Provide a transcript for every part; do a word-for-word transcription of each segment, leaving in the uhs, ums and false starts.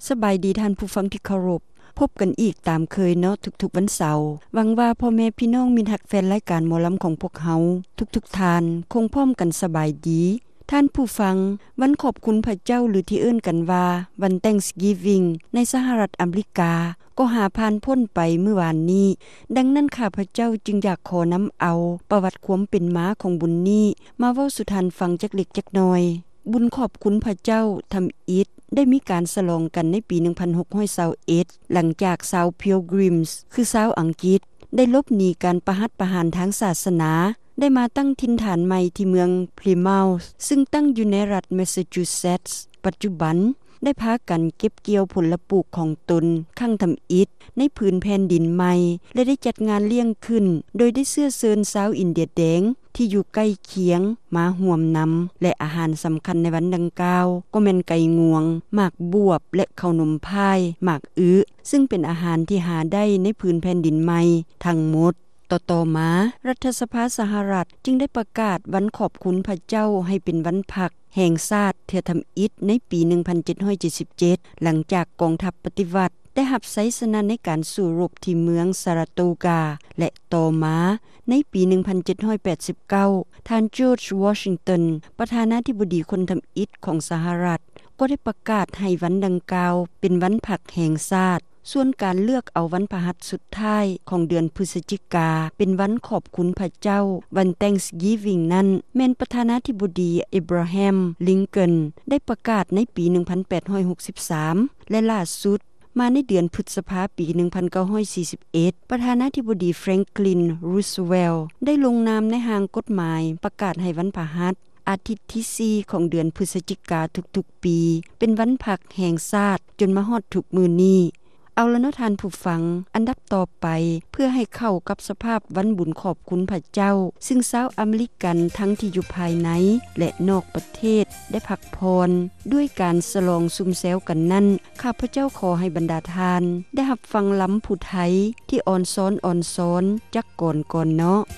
สบายดีท่านผู้ฟังที่เคารพพบกันอีกตามเคยเนาะทุกๆวันเสาร์หวังว่าพ่อแม่พี่น้องมิตรรักแฟนรายการหมอลำของพวกเฮาทุกๆท่านคงพร้อมกันสบายดีท่านผู้ฟังวันขอบคุณพระเจ้าหรือที่เอิ้นกันว่าวัน Thanksgiving ในสหรัฐอเมริกาก็หาผ่านพ้นไปเมื่อวานนี้ดังนั้นข้าพเจ้าจึงอยากขอนําเอาประวัติความเป็นมาของบุญนี้มาเว้าสู่ท่านฟังจักเล็กจักน้อยบุญขอบคุณพระเจ้าทำอิฐได้มีการสลองกันในปีหนึ่งพันหกร้อยยี่สิบเอ็ดหลังจากชาว Pilgrims คือชาวอังกฤษได้ลบหนีการประหัตประหารทางศาสนาได้มาตั้งถิ่นฐานใหม่ที่เมือง Plymouth ซึ่งตั้งอยู่ในรัฐ Massachusetts ปัจจุบันได้พากันเก็บเกี่ยวผลปลูกของตนข้างทําอิฐในพื้นแผ่นดินใหม่และได้จัดงานเลี้ยงขึ้นโดยได้เสื้อเชิญชาวอินเดียแดงที่อยู่ใกล้เคียงมาร่วมนําและอาหารสําคัญในวันดังกล่าวก็แม่นไก่งวงหมากบวบและข้าวนมพายหมากอื้อซึ่งเป็นอาหารที่หาได้ในพื้นแผ่นดินใหม่ทั้งหมดต่อต่อมารัฐสภาสหรัฐจึงได้ประกาศวันขอบคุณพระเจ้าให้เป็นวันพักแห่งชาติเทื่อทําอิฐในปีหนึ่งพันเจ็ดร้อยเจ็ดสิบเจ็ดหลังจากกองทัพปฏิวัติได้รับชัยชนะในการสู้รบที่เมืองซาราโตกาและต่อมาในปีหนึ่งพันเจ็ดร้อยแปดสิบเก้าท่านจอร์จวอชิงตันประธานาธิบดีคนทําอิฐของสหรัฐก็ได้ประกาศให้วันดังกล่าวเป็นวันพักแห่งชาติส่วนการเลือกเอาวันพฤหัสสุดท้ายของเดือนพฤศจิกาเป็นวันขอบคุณพระเจ้าวัน Thanksgiving นั้นแม่นประธานาธิบดีอับราฮัมลิงคอล์นได้ประกาศในปีหนึ่งพันแปดร้อยหกสิบสามและล่าสุดมาในเดือนพฤษภาคมปีหนึ่งพันเก้าร้อยสี่สิบเอ็ดประธานาธิบดีแฟรงคลินรูสเวลต์ได้ลงนามในหางกฎหมายประกาศให้วันพฤหัสอาทิตย์ที่สี่ของเดือนพฤศจิกาทุกๆปีเป็นวันพักแห่งชาติจนมาฮอดทุกมื้อนี้เอาละเนาะท่านผู้ฟังอันดับต่อไปเพื่อให้เข้ากับสภาพวันบุญขอบคุณพระเจ้าซึ่งชาวอเมริกันทั้งที่อยู่ภายในและนอกประเทศได้พักพรด้วยการสลองซุมแซวกันนั้นข้าพเจ้าขอให้บรรดาทานได้รับฟังล้ำผู้ไทยที่อ่อนซ้อนอ่อนซ้อนจักก่อนก่อนเนาะ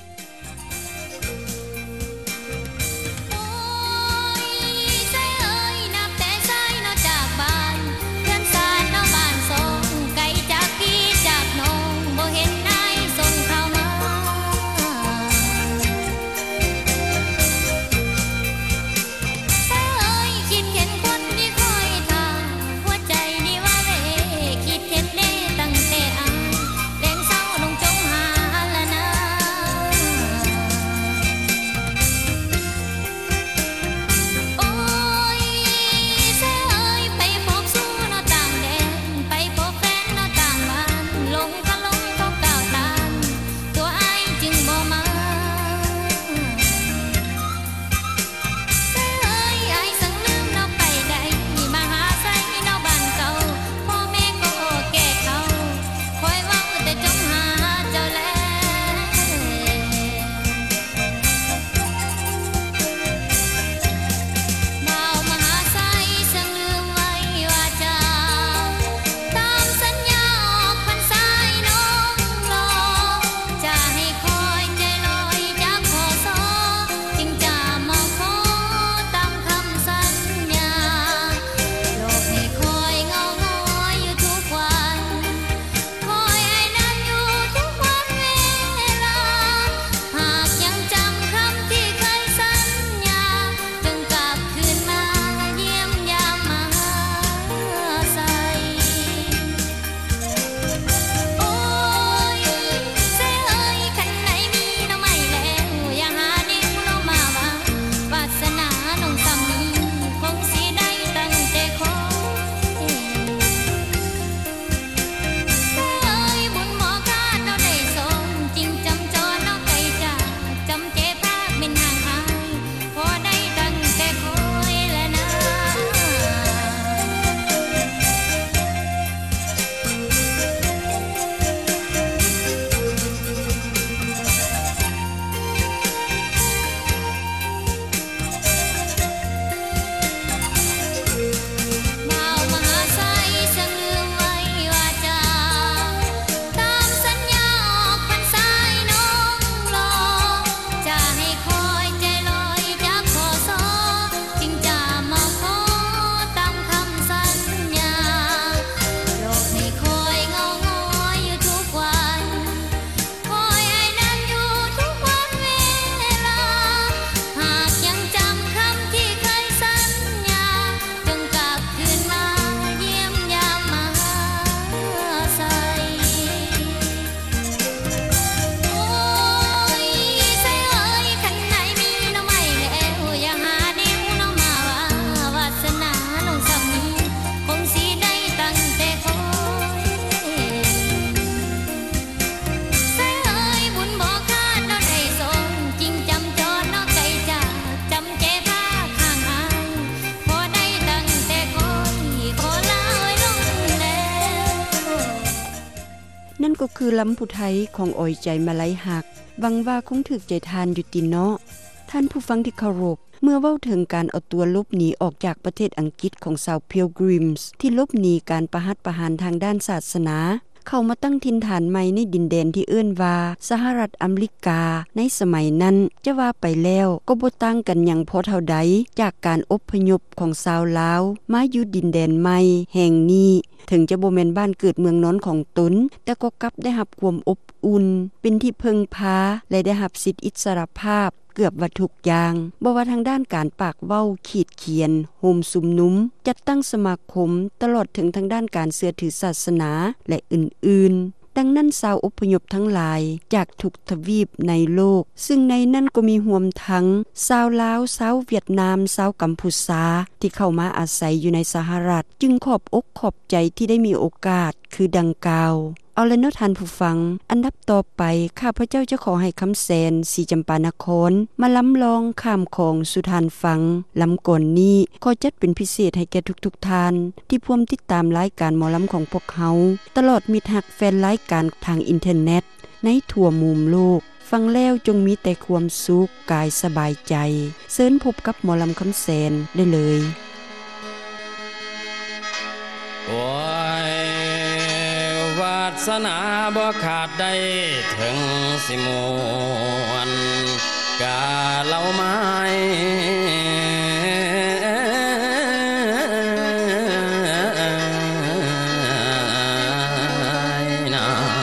ตั้งแต่อาแดงเศร้าลงจงหาละนานั่นก็คือลำผู้ไทยของอ้อยใจมาลัยหักหวังว่าคงถึกใจทานอยู่ติเนาะท่านผู้ฟังที่เคารพเมื่อเว้าถึงการเอาตัวลบหนีออกจากประเทศอังกฤษของชาวพิลกริมส์ที่ลบหนีการประหัตประหารทางด้านศาสนาเข้ามาตั้งถิ่นฐานใหม่ในดินแดนที่เอื้อนว่าสหรัฐอเมริกาในสมัยนั้นจะว่าไปแล้วก็บ่ต่างกันหยังพอเท่าใดจากการอพยพของชาวลาวมาอยู่ดินแดนใหม่แห่งนี้ถึงจะบ่แม่นบ้านเกิดเมืองนอนของตนแต่ก็กลับได้รับความอบอุ่นเป็นที่พึ่งพาและได้รับสิทธิอิสรภาพเกือบว่าทุกอย่างบ่ว่าทางด้านการปากเว้าขีดเขียนโฮมสุมนุมจัดตั้งสมาคมตลอดถึงทางด้านการเชื่อถือศาสนาและอื่นๆดังนั้นชาวอพยพทั้งหลายจากทุกทวีปในโลกซึ่งในนั้นก็มีรวมทั้งชาวลาวชาวเวียดนามชาวกัมพูชาที่เข้ามาอาศัยอยู่ในสหรัฐจึงขอบอกขอบใจที่ได้มีโอกาสคือดังกล่าวเอาละเนาะท่านผู้ฟังอันดับต่อไปข้าพเจ้าจะขอให้คำแสนศรีจำปานครมาล้ำลองข้ามของสุทานฟังล้ำก่อนนี้ขอจัดเป็นพิเศษให้แก่ทุกๆทานที่ร่วมติดตามรายการหมอล้ำของพวกเขาตลอดมิตรหักแฟนรายการทางอินเทอร์เน็ตในทั่วมุมโลกฟังแล้วจงมีแต่ความสุขกายสบายใจเชิญพบกับหมอล้ำคำแสนได้เลยโอ้ยวาสนาบ่ขาดได้ถึงสิมวนกาเล่าไม้นะ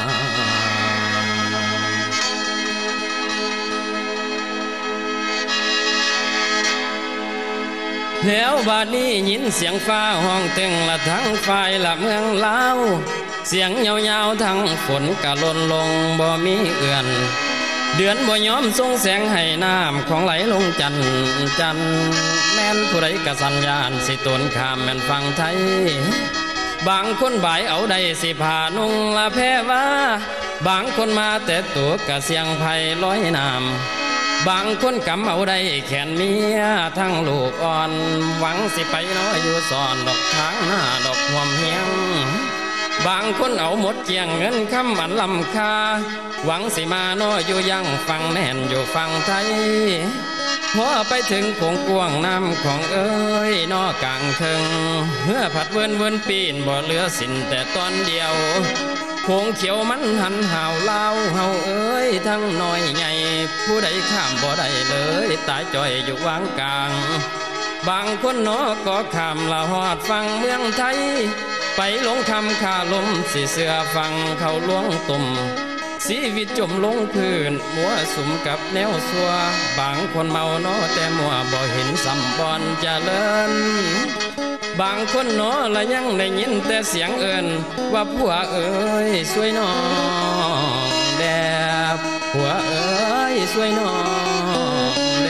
แล้วบัดนี้ยินเสียงฟ้าห้องตึงละทั้งฝ่ายละเมืองลาวเสียงยาวๆทั้งฝนกะหล่นลงบ่มีเอื้อนเดือนบ่ยอมส่งแสงให้น้ำของไหลลงจันจันแม่นผู้ใดกะสัญญาณสิตนข้ามแม่นฟังไทยบางคนบ่ายเอาได้สิผ่านุ่งละแพ้ว่าบางคนมาแต่ตัวกะเสียงไผลอยน้ำบางคนกำเอาได้แขนเมียทั้งลูกอ่อนหวังสิไปน้อยอยู่ซ่อนดอกทางหน้าดอกห่วมเฮียงบางคนเอาหมดเกี่ยงเงินคำอันลำค่าหวังสิมาน้อยอยู่ยังฟังแน่นอยู่ฟังไทยพอไปถึงโขงกวางน้ำของเอ้ยนอกลางเทิงเมื่อผัดเวินเวินปีนบ่เหลือสินแต่ตอนเดียวโขงเขียวมันหันห่าวเล่าเฮาเอ้ยทั้งน้อยใหญ่ผู้ใดข้ามบ่ได้เลยตายจ่อยอยู่วางกลางบางคนน้อก็ข้ามละหอดฟังเมืองไทยไปลงคำขาลมสิเสือฟังเขาล้วงตุ่มชีวิตจมลงพื้นมัวสุมกับแนวซัวบางคนเมาน้อแต่มัวบ่เห็นสัมบอนเจริญบางคนน้อละยังได้ยินแต่เสียงเอิ้นว่าผัวเอ้ยช่วยน้องแดบผัวเอ้ยช่วยน้องแด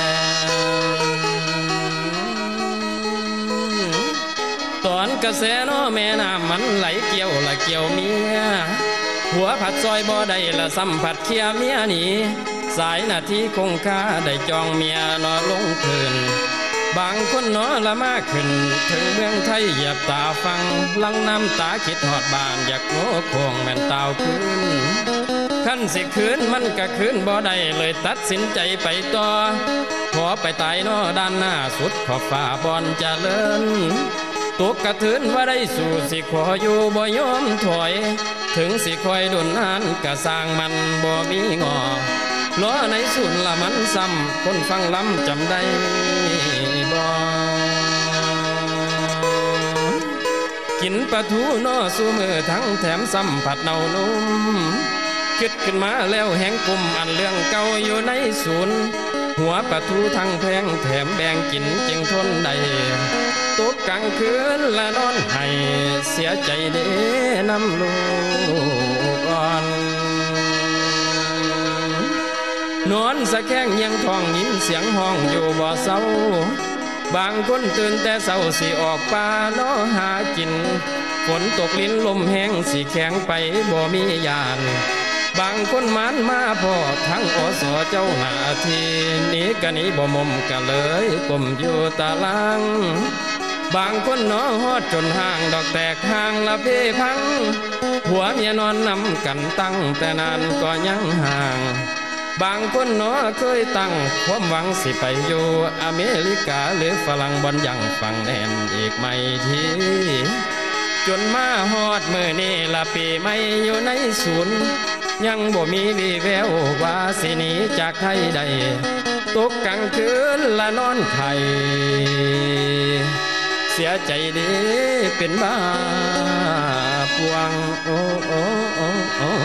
ตอนกระแสน้อแม่น้ำมันไหลเกี่ยวละเกี่ยวเมียหัวผัดซอยบ่ได้ละสัมผัสเคียเมียหนีสายนาทีคงค่าได้จองเมียนอลงคืนบางคนนอละมากขึ้นถึงเมืองไทยเหยียบตาฟังลังน้ำตาคิดหอดบ้านอยากโง่โคงแม่นเต่าคืนขั้นสิคืนมันก็คืนบ่ได้เลยตัดสินใจไปต่อขอไปตายนอด้านหน้าสุดขอบฟ้าบอนเจริญตกกระทืนว่าได้สู่สิขออยู่บ่ยอมถอยถึงสิคอยดุนนานกะสร้างมันบ่มีงอล้อในสุนละมันซ้ำคนฟังล้ำจำได้บ่กินปลาทูน้อสู้มือทั้งแถมซ้ำผัดเนานุ่มคิดขึ้นมาแล้วแหงกุมอันเรื่องเก่าอยู่ในศูนย์หัวปลาทูทั้งแพงแถมแบ่งกินจึงทนได้ตกกลางคืนละนอนให้เสียใจเด้น้ำลูกอ่อนนอนสะแข้งยังท้องยินเสียงห้องอยู่บ่เศร้าบางคนตื่นแต่เศร้าสิออกป่าน้อหากินฝนตกลิ้นลมแห้งสิแข็งไปบ่มียานบางคนมันมาพอทั้งอสเจ้าหน้าที่นี้กะนี้บ่มมกะเลยกลมอยู่ตารางบางคนน้อฮอดจนห่างดอกแตกห่างละเพพังผัวเมียนอนนำกันตั้งแต่นานก็ยังห่างบางคนเนาะเคยตั้งความหวังสิไปอยู่อเมริกาหรือฝรั่งบอนยังฟังแน่นอีกไม่ทีจนมาฮอดมื้อนี้ละปีใหม่อยู่ในศูนย์ยังบ่มีวี่แววว่าสิหนีจากไทยได้ตกกลางคืนละนอนไข้เสียใจดีเป็นบ้าปวงโอ้โอ้โอ้โอ้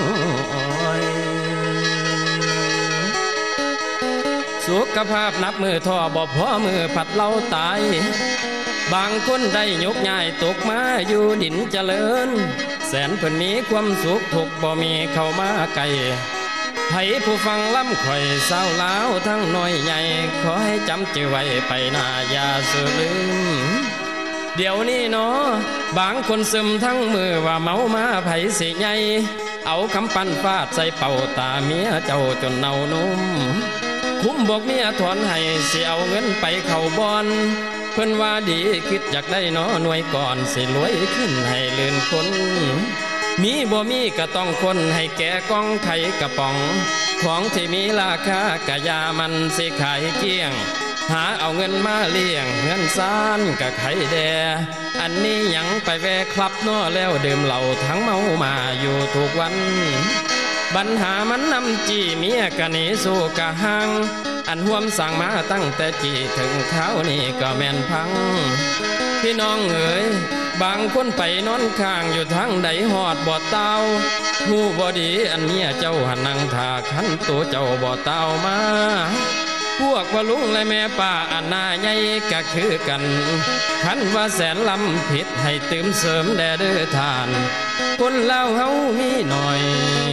สุขภาพนับมือท่อบ่พอมือผัดเล่าตายบางคนได้ยกย้ายตกมาอยู่ดินเจริญแสนเพิ่นมีความสุขทุกบ่มีเข้ามาไกลให้ผู้ฟังล้ำข่อยเศร้าล้าวทั้งน้อยใหญ่ขอให้จำจือไว้ไปหน้าอย่าสูญลืมเดี๋ยวนี้เนาะบางคนซึมทั้งมือว่าเมามาไผสิใหญ่เอาคำปั้นฟาดใส่เป่าตาเมียเจ้าจนเน่านุ่มคุ้มบอกเมียถอนให้สิเอาเงินไปเข้าบอนเพิ่นว่าดีคิดอยากได้เนาะหน่วยก่อนสิรวยขึ้นให้ลื่นคนมีบ่มีก็ต้องคนให้แก่กองไข่กระป๋องของที่มีราคากะยามันสิขายเกี้ยงหาเอาเงินมาเลี้ยงเงินซานกะไข่แดอันนี้ยังไปแวะคลับเนาะแล้วดื่มเหล้าทั้งเมามาอยู่ทุกวันปัญหามันนำจี้เมียกะหนีสู้กะหังอันห่วมสั่งมาตั้งแต่จีถึงเท้านี่ก็แม่นพังพี่น้องเอ๋ยบางคนไปนอนข้างอยู่ทางใดหอดบ่เต้าหูบ่ดีอันเมียเจ้าหันนั่งท่าคันตัวเจ้าบ่เต้ามาพวกพ่อลุงและแม่ป้าอันหน้าใหญ่ก็คือกันคันว่าแสนลำผิดให้ตื่มเสริมแด่เด้อทานคนเล่าเฮามีหน่อย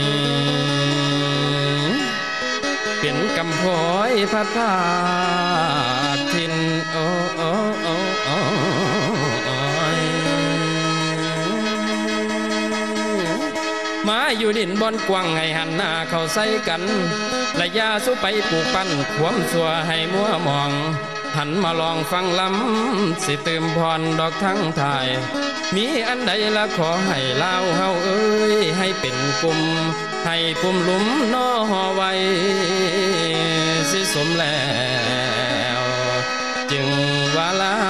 เป็นกำพร้อยพัดพาทินโอ้โอ้โอ้โอ้มาอยู่ดินบอนกว้างให้หันหน้าเข้าใส่กันและยาสุไปปลูกปั้นขวมสัวให้มัวมองหันมาลองฟังลำสิตื่มพรดอกทั้งทายมีอันใดละขอให้เล่าเฮาเอ้ยให้เป็นกลุ่มให้ปุ่มหลุมน้อห่อไว้สิสมแล้วจึงว่าเล่า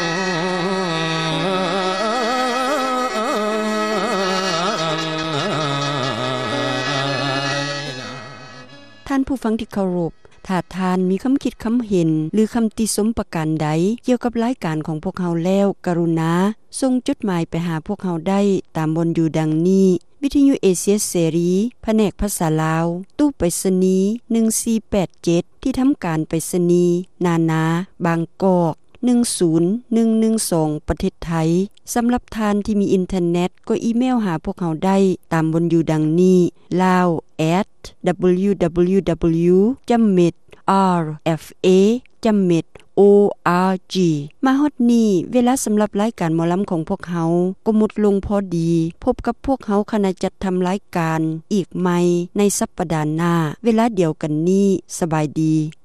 ท่านผู้ฟังที่เคารพถ้าทานมีคำคิดคำเห็นหรือคำติชมประการใดเกี่ยวกับรายการของพวกเฮาแล้วกรุณาส่งจดหมายไปหาพวกเฮาได้ตามบนอยู่ดังนี้วิทยุเอเชียเสรีแผนกภาษาลาวตู้ไปรษณีย์หนึ่งสี่แปดเจ็ดที่ทำการไปรษณีย์นานาบางกอกหนึ่งศูนย์หนึ่งหนึ่งสองประเทศไทยสำหรับทานที่มีอินเทอร์เน็ตก็อีเมลหาพวกเฮาได้ตามบนอยู่ดังนี้ ลาว แอท ดับเบิลยู ดับเบิลยู ดับเบิลยู จุด เม็ด อาร์ เอฟ เอ จุด เม็ด โอ อาร์ จี มาฮอดนี้เวลาสำหรับรายการหมอลำของพวกเฮาก็หมดลงพอดีพบกับพวกเฮาคณะจัดทำรายการอีกใหม่ในสัปดาห์หน้าเวลาเดียวกันนี้สบายดี